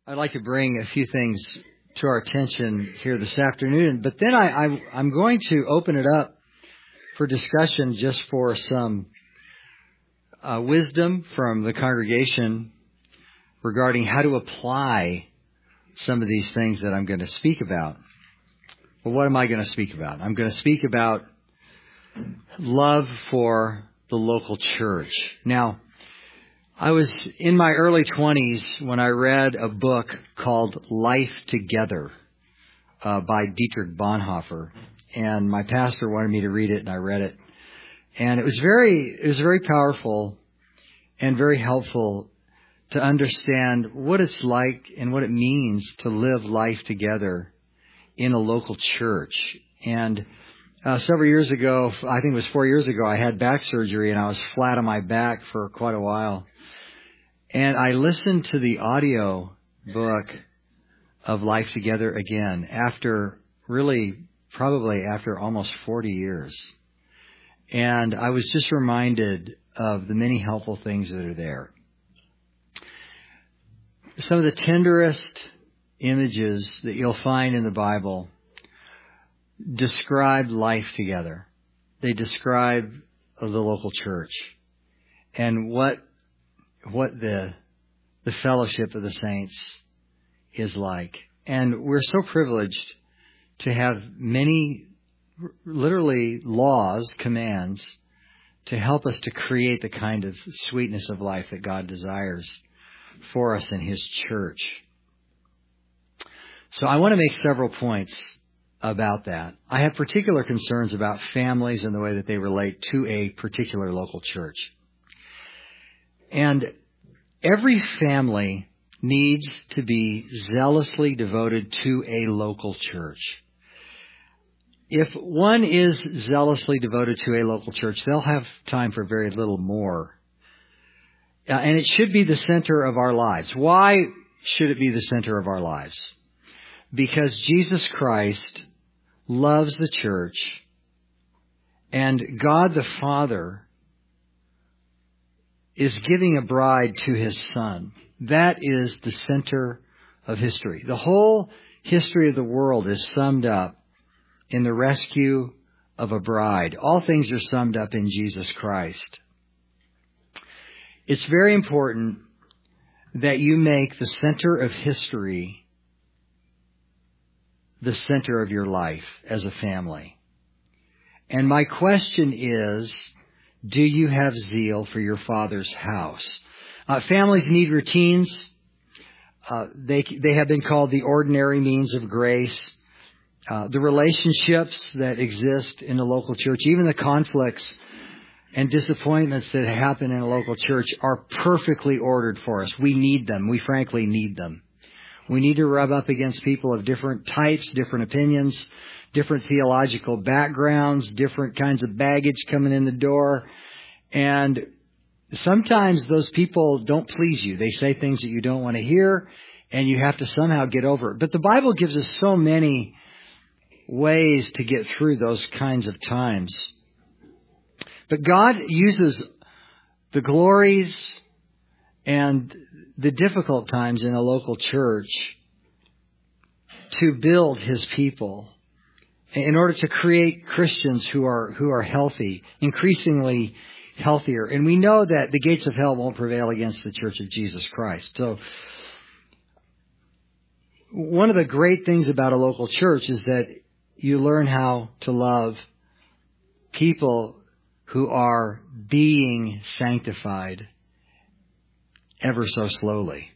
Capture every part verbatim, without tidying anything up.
I'd like to bring a few things to our attention here this afternoon, but then I, I, I'm going to open it up for discussion just for some uh, wisdom from the congregation regarding how to apply some of these things that I'm going to speak about. Well, what am I going to speak about? I'm going to speak about love for the local church. Now, I was in my early twenties when I read a book called Life Together uh, by Dietrich Bonhoeffer, and my pastor wanted me to read it, and I read it, and it was very, it was very powerful and very helpful to understand what it's like and what it means to live life together in a local church. And uh, several years ago, I think it was four years ago, I had back surgery, and I was flat on my back for quite a while. And I listened to the audio book of Life Together again after really probably after almost forty years. And I was just reminded of the many helpful things that are there. Some of the tenderest images that you'll find in the Bible describe life together. They describe the local church and what what the the fellowship of the saints is like. And we're so privileged to have many, literally, laws, commands, to help us to create the kind of sweetness of life that God desires for us in His church. So I want to make several points about that. I have particular concerns about families and the way that they relate to a particular local church. And every family needs to be zealously devoted to a local church. If one is zealously devoted to a local church, they'll have time for very little more. Uh, and it should be the center of our lives. Why should it be the center of our lives? Because Jesus Christ loves the church, and God the Father is giving a bride to His Son. That is the center of history. The whole history of the world is summed up in the rescue of a bride. All things are summed up in Jesus Christ. It's very important that you make the center of history the center of your life as a family. And my question is, do you have zeal for your Father's house? Uh, families need routines. Uh, they they have been called the ordinary means of grace. Uh, the relationships that exist in a local church, even the conflicts and disappointments that happen in a local church, are perfectly ordered for us. We need them. We frankly need them. We need to rub up against people of different types, different opinions, different theological backgrounds, different kinds of baggage coming in the door. And sometimes those people don't please you. They say things that you don't want to hear, and you have to somehow get over it. But the Bible gives us so many ways to get through those kinds of times. But God uses the glories and the difficult times in a local church to build His people in order to create Christians who are who are healthy, increasingly healthier. And we know that the gates of hell won't prevail against the Church of Jesus Christ. So one of the great things about a local church is that you learn how to love people who are being sanctified ever so slowly.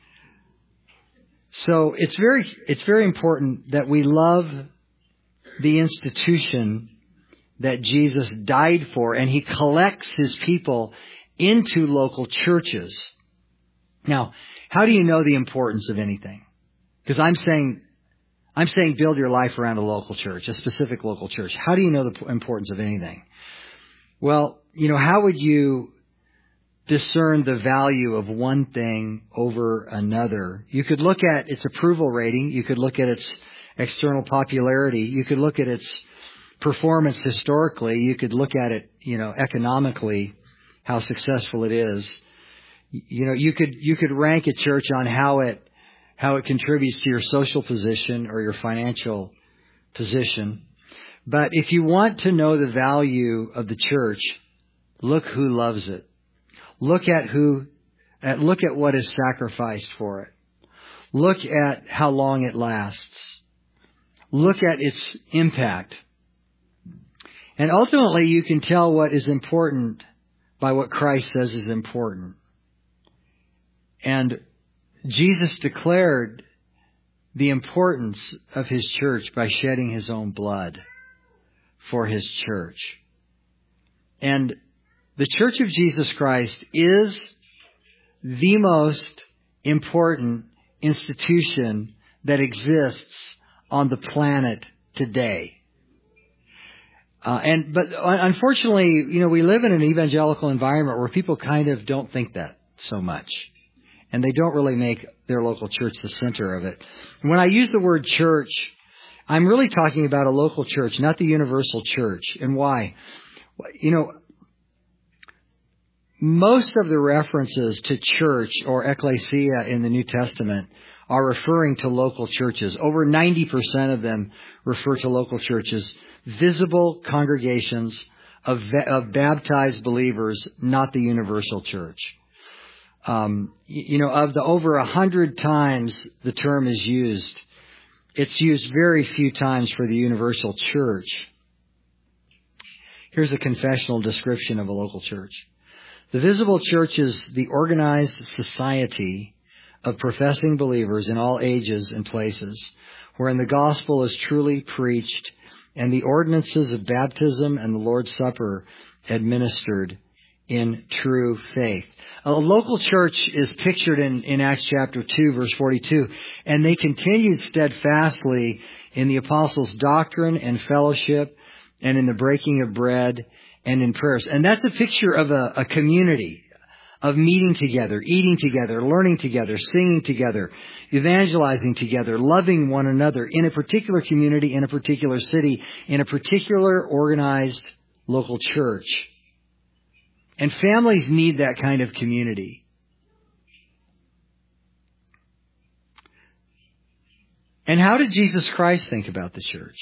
So it's very it's very important that we love the institution that Jesus died for, and He collects His people into local churches. Now, how do you know the importance of anything? Because I'm saying I'm saying build your life around a local church, a specific local church. How do you know the importance of anything? Well, you know, how would you discern the value of one thing over another? You could look at its approval rating. You could look at its external popularity. You could look at its performance historically. You could look at it, you know, economically, how successful it is. You know, you could you could rank a church on how it how it contributes to your social position or your financial position. But if you want to know the value of the church, look who loves it. Look at who, at, look at what is sacrificed for it. Look at how long it lasts. Look at its impact. And ultimately you can tell what is important by what Christ says is important. And Jesus declared the importance of His church by shedding His own blood for His church. And the Church of Jesus Christ is the most important institution that exists on the planet today. Uh, and but unfortunately, you know, we live in an evangelical environment where people kind of don't think that so much. And they don't really make their local church the center of it. When I use the word church, I'm really talking about a local church, not the universal church. And why? You know, most of the references to church or ecclesia in the New Testament are referring to local churches. Over ninety percent of them refer to local churches, visible congregations of, of baptized believers, not the universal church. Um, you know, of the over a hundred times the term is used, it's used very few times for the universal church. Here's a confessional description of a local church. The visible church is the organized society of professing believers in all ages and places, wherein the gospel is truly preached and the ordinances of baptism and the Lord's Supper administered in true faith. A local church is pictured in, in Acts chapter two, verse forty-two, and they continued steadfastly in the apostles' doctrine and fellowship and in the breaking of bread and in prayers. And that's a picture of a, a community of meeting together, eating together, learning together, singing together, evangelizing together, loving one another in a particular community, in a particular city, in a particular organized local church. And families need that kind of community. And how did Jesus Christ think about the church?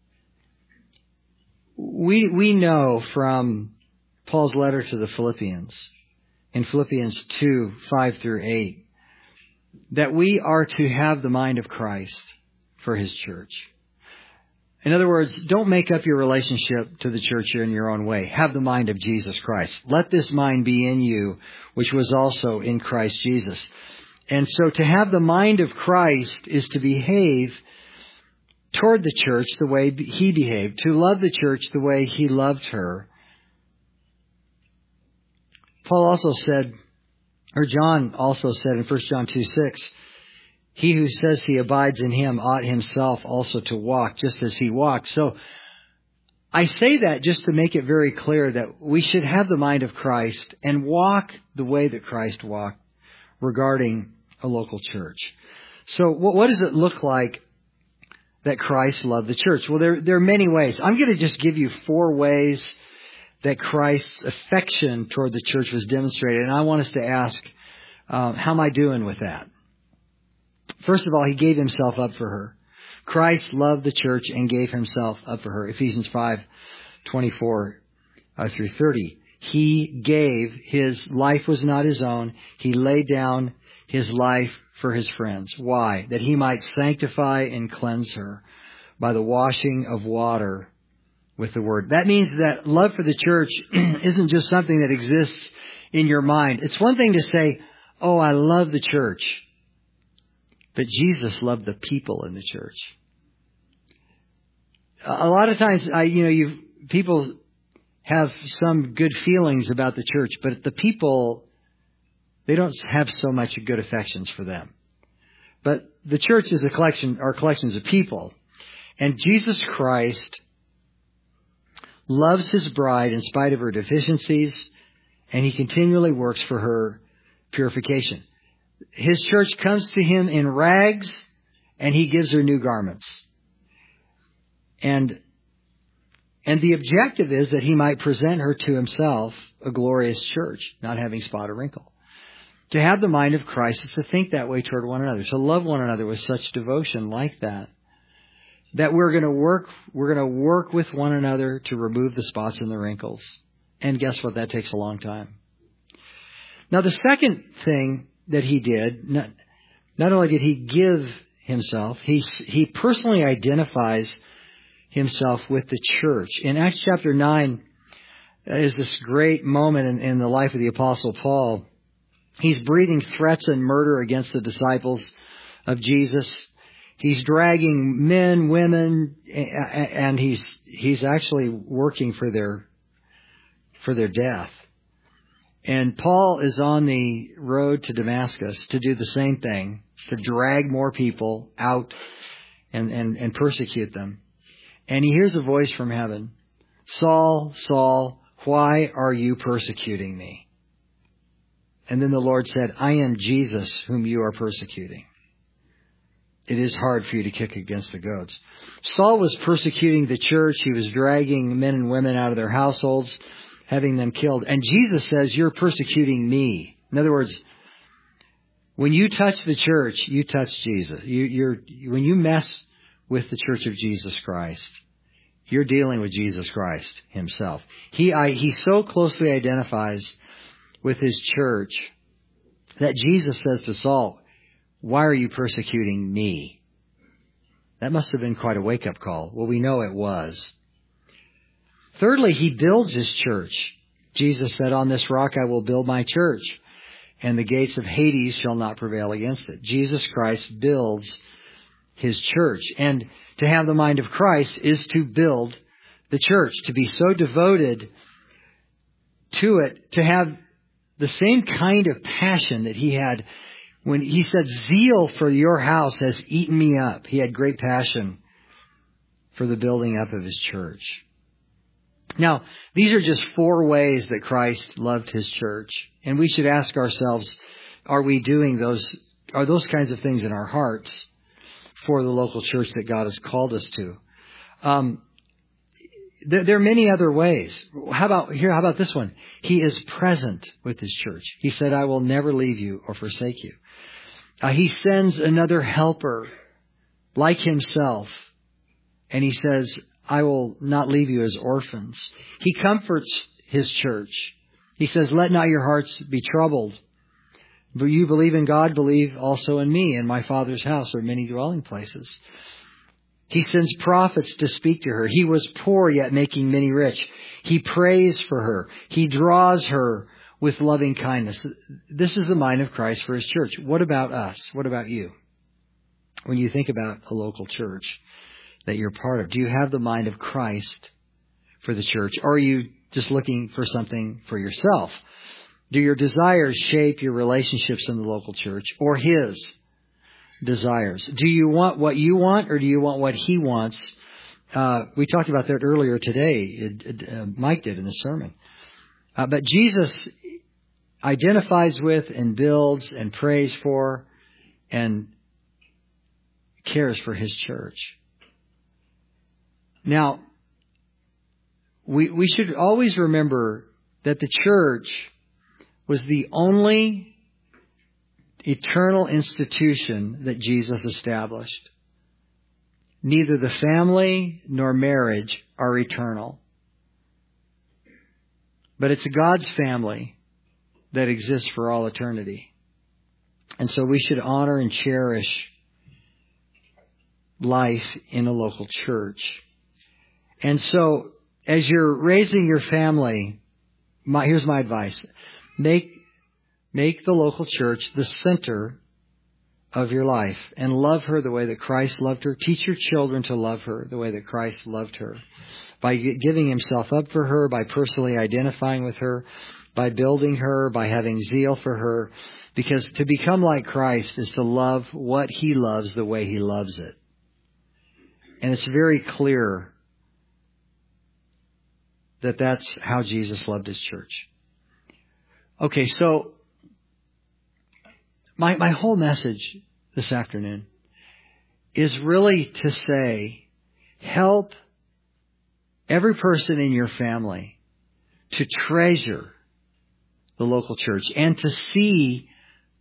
We we know from Paul's letter to the Philippians, in Philippians two, five through eight, that we are to have the mind of Christ for His church. In other words, don't make up your relationship to the church in your own way. Have the mind of Jesus Christ. Let this mind be in you, which was also in Christ Jesus. And so to have the mind of Christ is to behave toward the church the way He behaved, to love the church the way He loved her. Paul also said, or John also said in First John two six, he who says he abides in Him ought himself also to walk just as He walked. So I say that just to make it very clear that we should have the mind of Christ and walk the way that Christ walked regarding a local church. So what, what does it look like that Christ loved the church? Well, there, there are many ways. I'm going to just give you four ways that Christ's affection toward the church was demonstrated. And I want us to ask, uh, how am I doing with that? First of all, He gave Himself up for her. Christ loved the church and gave Himself up for her. Ephesians five, twenty-four uh, through thirty. He gave, His life was not His own. He laid down His life for His friends. Why? That He might sanctify and cleanse her by the washing of water with the Word. That means that love for the church isn't just something that exists in your mind. It's one thing to say, oh, I love the church. But Jesus loved the people in the church. A lot of times, I, you know, you people have some good feelings about the church, but the people, they don't have so much good affections for them. But the church is a collection, are collections of people. And Jesus Christ loves His bride in spite of her deficiencies, and He continually works for her purification. His church comes to Him in rags, and He gives her new garments. And, and the objective is that He might present her to Himself a glorious church, not having spot or wrinkle. To have the mind of Christ is to think that way toward one another, to love one another with such devotion like that. That we're going to work, we're going to work with one another to remove the spots and the wrinkles. And guess what? That takes a long time. Now, the second thing that he did, not, not only did he give himself, he, he personally identifies himself with the church. In Acts chapter nine, that is this great moment in, in the life of the Apostle Paul. He's breathing threats and murder against the disciples of Jesus. He's dragging men, women, and he's he's actually working for their for their death. And Paul is on the road to Damascus to do the same thing, to drag more people out and, and, and persecute them. And he hears a voice from heaven, Saul, Saul, why are you persecuting me? And then the Lord said, I am Jesus whom you are persecuting. It is hard for you to kick against the goads. Saul was persecuting the church. He was dragging men and women out of their households, having them killed. And Jesus says, you're persecuting me. In other words, when you touch the church, you touch Jesus. You, you're, when you mess with the church of Jesus Christ, you're dealing with Jesus Christ himself. He, I, he so closely identifies with his church that Jesus says to Saul, why are you persecuting me? That must have been quite a wake-up call. Well, we know it was. Thirdly, he builds his church. Jesus said, on this rock I will build my church, and the gates of Hades shall not prevail against it. Jesus Christ builds his church. And to have the mind of Christ is to build the church, to be so devoted to it, to have the same kind of passion that he had when he said, zeal for your house has eaten me up. He had great passion for the building up of his church. Now, these are just four ways that Christ loved his church. And we should ask ourselves, are we doing those, are those kinds of things in our hearts for the local church that God has called us to? Um, there, there are many other ways. How about here? How about this one? He is present with his church. He said, I will never leave you or forsake you. Uh, he sends another helper like himself. And he says, I will not leave you as orphans. He comforts his church. He says, let not your hearts be troubled. But you believe in God, believe also in me. In my Father's house are many dwelling places. He sends prophets to speak to her. He was poor, yet making many rich. He prays for her. He draws her with loving kindness. This is the mind of Christ for his church. What about us? What about you? When you think about a local church that you're part of, do you have the mind of Christ for the church? Or are you just looking for something for yourself? Do your desires shape your relationships in the local church or his desires? Do you want what you want or do you want what he wants? Uh, we talked about that earlier today. It, it, uh, Mike did in the sermon. Uh, but Jesus identifies with and builds and prays for and cares for his church. Now, we we should always remember that the church was the only eternal institution that Jesus established. Neither the family nor marriage are eternal. But it's God's family that exists for all eternity. And so we should honor and cherish life in a local church. And so as you're raising your family, my, here's my advice. Make, make the local church the center of your life and love her the way that Christ loved her. Teach your children to love her the way that Christ loved her. By giving himself up for her, by personally identifying with her, by building her, by having zeal for her. Because to become like Christ is to love what he loves the way he loves it. And it's very clear that that's how Jesus loved his church. Okay, so my my whole message this afternoon is really to say, help every person in your family to treasure the local church and to see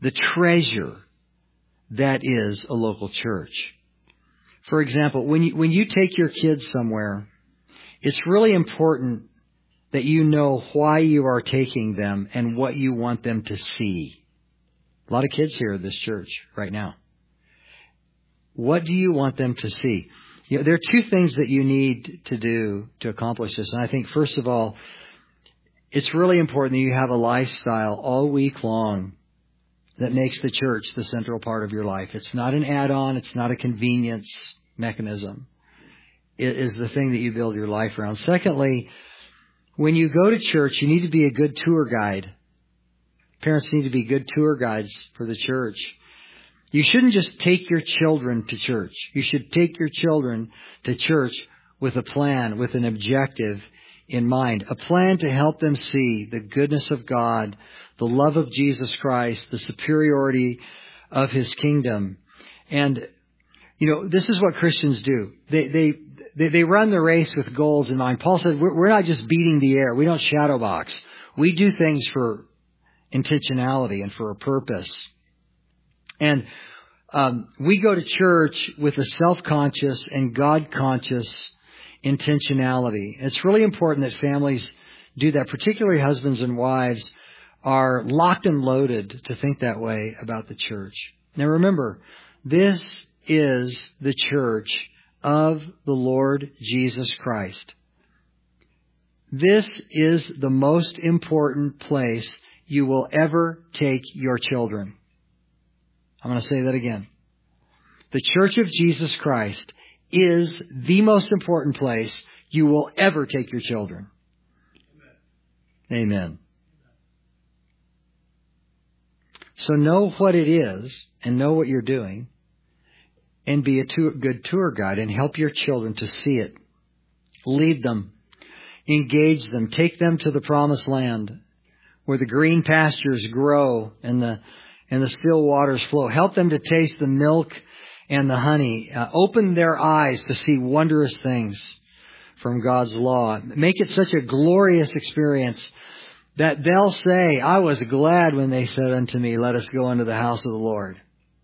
the treasure that is a local church. For example, when you, when you take your kids somewhere, it's really important that you know why you are taking them and what you want them to see. A lot of kids here at this church right now. What do you want them to see? You know, there are two things that you need to do to accomplish this. And I think, first of all, it's really important that you have a lifestyle all week long that makes the church the central part of your life. It's not an add-on. It's not a convenience mechanism. It is the thing that you build your life around. Secondly, when you go to church, you need to be a good tour guide. Parents need to be good tour guides for the church. You shouldn't just take your children to church. You should take your children to church with a plan, with an objective in mind. A plan to help them see the goodness of God, the love of Jesus Christ, the superiority of His kingdom. And, you know, this is what Christians do. They, they, they, they run the race with goals in mind. Paul said, we're, we're not just beating the air. We don't shadow box. We do things for intentionality and for a purpose. And um, we go to church with a self-conscious and God-conscious intentionality. It's really important that families do that, particularly husbands and wives are locked and loaded to think that way about the church. Now remember, this is the church of the Lord Jesus Christ. This is the most important place you will ever take your children. I'm going to say that again. The Church of Jesus Christ is the most important place you will ever take your children. Amen. Amen. So know what it is and know what you're doing and be a tour, good tour guide and help your children to see it. Lead them. Engage them. Take them to the promised land where the green pastures grow and the and the still waters flow. Help them to taste the milk and the honey. Uh, open their eyes to see wondrous things from God's law. Make it such a glorious experience that they'll say, I was glad when they said unto me, let us go into the house of the Lord.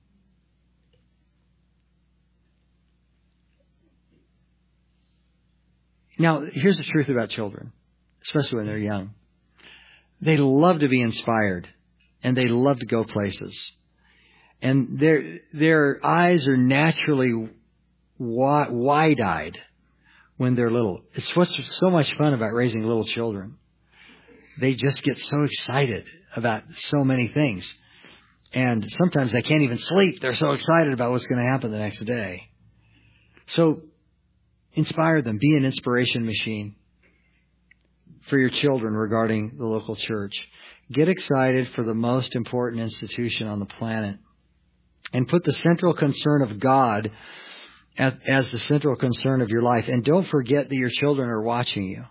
Now, here's the truth about children, especially when they're young. They love to be inspired, and they love to go places. And their their eyes are naturally wide-eyed when they're little. It's what's so much fun about raising little children. They just get so excited about so many things. And sometimes they can't even sleep. They're so excited about what's going to happen the next day. So inspire them. Be an inspiration machine for your children regarding the local church. Get excited for the most important institution on the planet. And put the central concern of God as, as the central concern of your life. And don't forget that your children are watching you.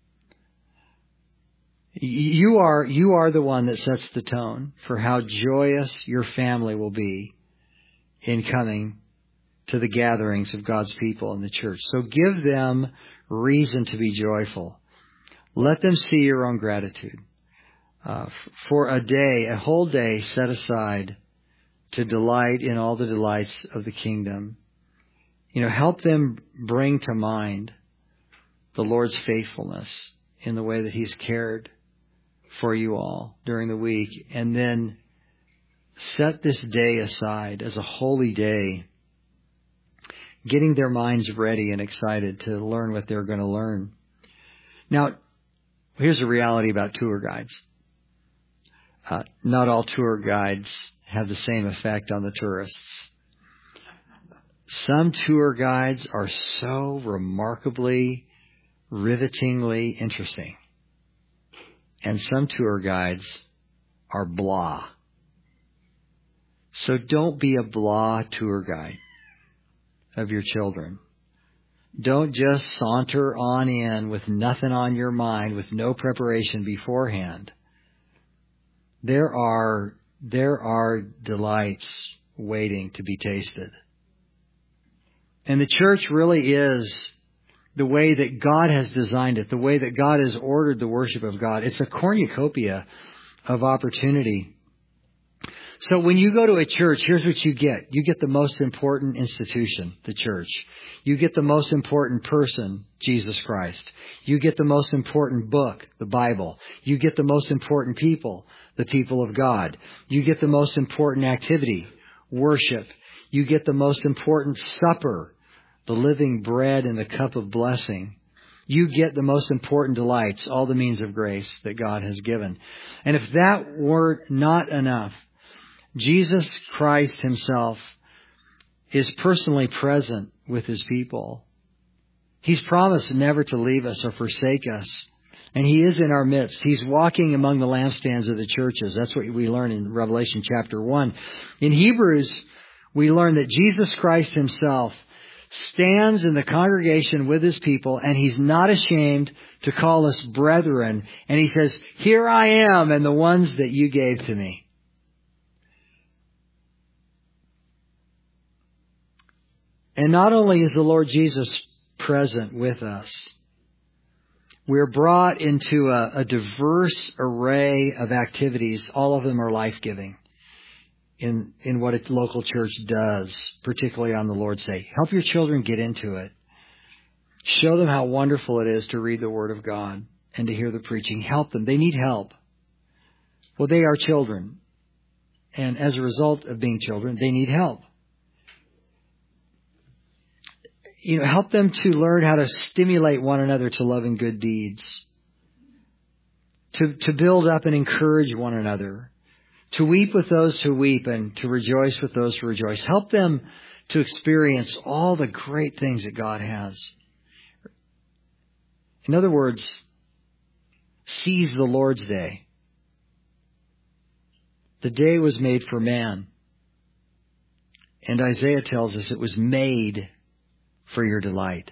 You are, you are the one that sets the tone for how joyous your family will be in coming to the gatherings of God's people in the church. So give them reason to be joyful. Let them see your own gratitude. Uh, for a day, a whole day set aside to delight in all the delights of the kingdom. You know, help them bring to mind the Lord's faithfulness in the way that He's cared for you all during the week. And then set this day aside as a holy day, getting their minds ready and excited to learn what they're going to learn. Now, here's the reality about tour guides. Uh, not all tour guides have the same effect on the tourists. Some tour guides are so remarkably, rivetingly interesting. And some tour guides are blah. So don't be a blah tour guide of your children. Don't just saunter on in with nothing on your mind, with no preparation beforehand. There are, there are delights waiting to be tasted. And the church really is the way that God has designed it, the way that God has ordered the worship of God. It's a cornucopia of opportunity So when you go to a church, here's what you get. You get the most important institution, the church. You get the most important person, Jesus Christ. You get the most important book, the Bible. You get the most important people, the people of God. You get the most important activity, worship. You get the most important supper, the living bread and the cup of blessing. You get the most important delights, all the means of grace that God has given. And if that were not enough, Jesus Christ himself is personally present with his people. He's promised never to leave us or forsake us. And he is in our midst. He's walking among the lampstands of the churches. That's what we learn in Revelation chapter one. In Hebrews, we learn that Jesus Christ himself stands in the congregation with his people, and he's not ashamed to call us brethren. And he says, here I am and the ones that you gave to me. And not only is the Lord Jesus present with us, we're brought into a, a diverse array of activities. All of them are life-giving in, in what a local church does, particularly on the Lord's Day. Help your children get into it. Show them how wonderful it is to read the Word of God and to hear the preaching. Help them. They need help. Well, they are children. And as a result of being children, they need help. You know, help them to learn how to stimulate one another to love and good deeds. To, to build up and encourage one another. To weep with those who weep and to rejoice with those who rejoice. Help them to experience all the great things that God has. In other words, seize the Lord's Day. The day was made for man. And Isaiah tells us it was made for your delight.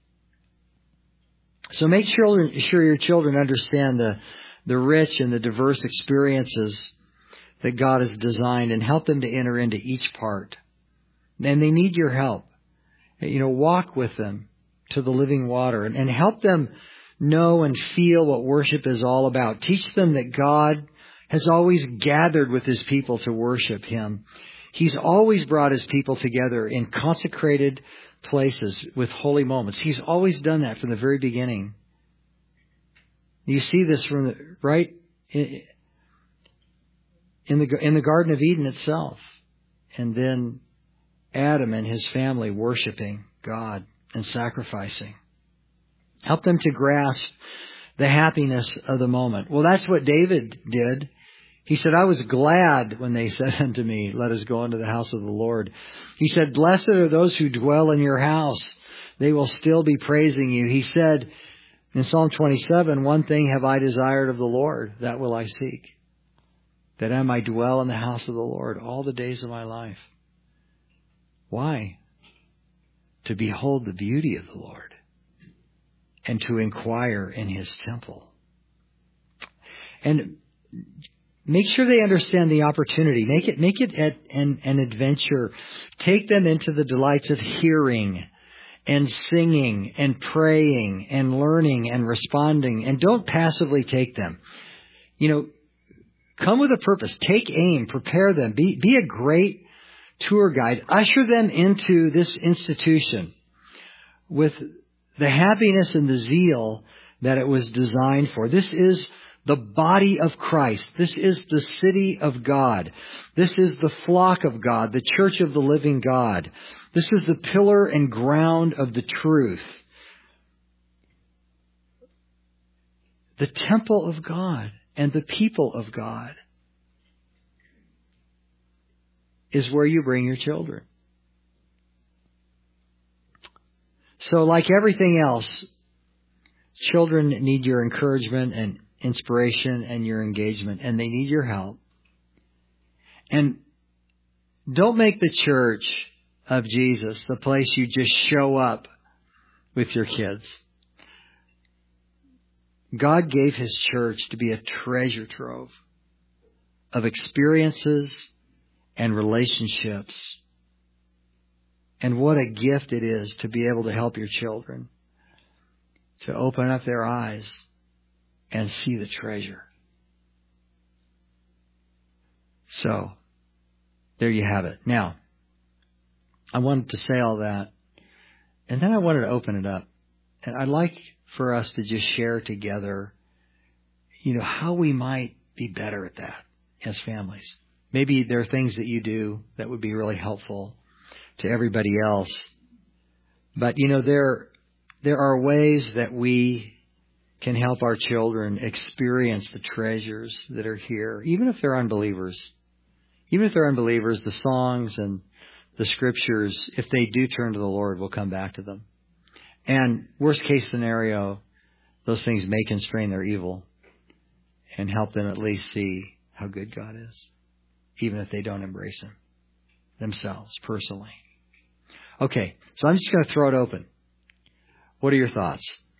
So make sure, sure your children understand the, the rich and the diverse experiences that God has designed, and help them to enter into each part. And they need your help. You know, walk with them to the living water and, and help them know and feel what worship is all about. Teach them that God has always gathered with his people to worship him. He's always brought his people together in consecrated places with holy moments. He's always done that from the very beginning. You see this from the right in, in the in the Garden of Eden itself, and then Adam and his family worshiping God and sacrificing. Help them to grasp the happiness of the moment. Well, that's what David did. He said, I was glad when they said unto me, let us go into the house of the Lord. He said, blessed are those who dwell in your house. They will still be praising you. He said in Psalm twenty-seven, one thing have I desired of the Lord, that will I seek, that I might dwell in the house of the Lord all the days of my life. Why? To behold the beauty of the Lord and to inquire in his temple. And make sure they understand the opportunity. Make it, make it an, an adventure. Take them into the delights of hearing and singing and praying and learning and responding. And don't passively take them. You know, come with a purpose. Take aim. Prepare them. Be, be a great tour guide. Usher them into this institution with the happiness and the zeal that it was designed for. This is the body of Christ. This is the city of God. This is the flock of God, the church of the living God. This is the pillar and ground of the truth. The temple of God and the people of God is where you bring your children. So like everything else, children need your encouragement and inspiration and your engagement, and they need your help. And don't make the church of Jesus the place you just show up with your kids. God gave his church to be a treasure trove of experiences and relationships. And what a gift it is to be able to help your children to open up their eyes and see the treasure. So, there you have it. Now, I wanted to say all that, and then I wanted to open it up. And I'd like for us to just share together, you know, how we might be better at that as families. Maybe there are things that you do that would be really helpful to everybody else. But, you know, there, there are ways that we can help our children experience the treasures that are here, even if they're unbelievers. Even if they're unbelievers, the songs and the scriptures, if they do turn to the Lord, will come back to them. And worst case scenario, those things may constrain their evil and help them at least see how good God is, even if they don't embrace Him themselves personally. Okay, so I'm just going to throw it open. What are your thoughts?